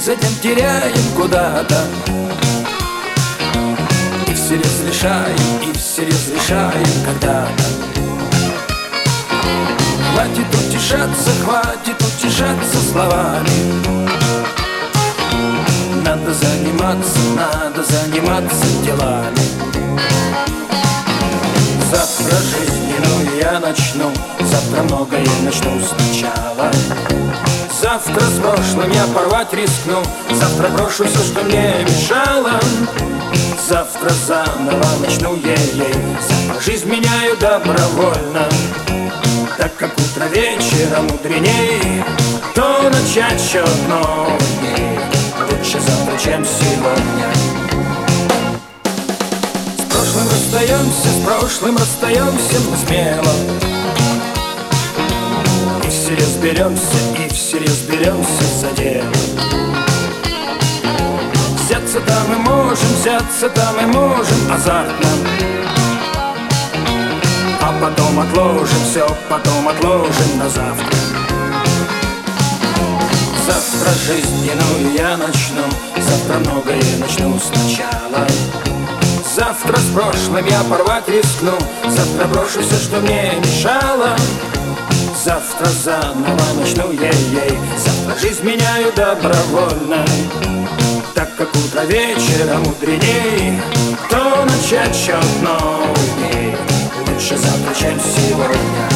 затем теряем куда-то. И всерьез решаем когда-то. Хватит утешаться словами. Надо заниматься делами. Завтра жизненную я начну, завтра многое начну сначала. Завтра с прошлым я порвать рискну, завтра брошу все, что мне мешало. Завтра заново начну ей-ей, завтра жизнь меняю добровольно. Так как утро вечера мудреней, то начать счет новый дней лучше завтра, чем сегодня. С прошлым расстаемся мы смело. И всерьез беремся за дело. Взяться там и можем азартно. А потом отложим на завтра. Завтра жизненную я начну, завтра многое начну сначала. Завтра с прошлым я порвать рискну, завтра брошу все, что мне мешало. Завтра заново начну ей-ей, завтра жизнь меняю добровольно. Так как утро вечера мудреней, то начать счет новый дней лучше завтра, чем сегодня.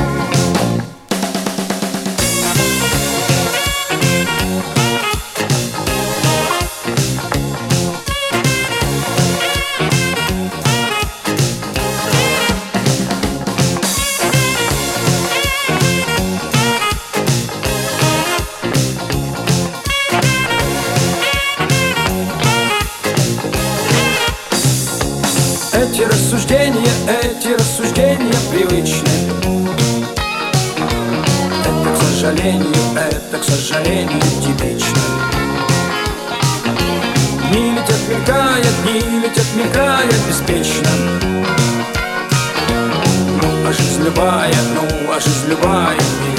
Эти рассуждения привычны. Это, к сожалению, типично. Дни летят, мелькают беспечно. А жизнь любая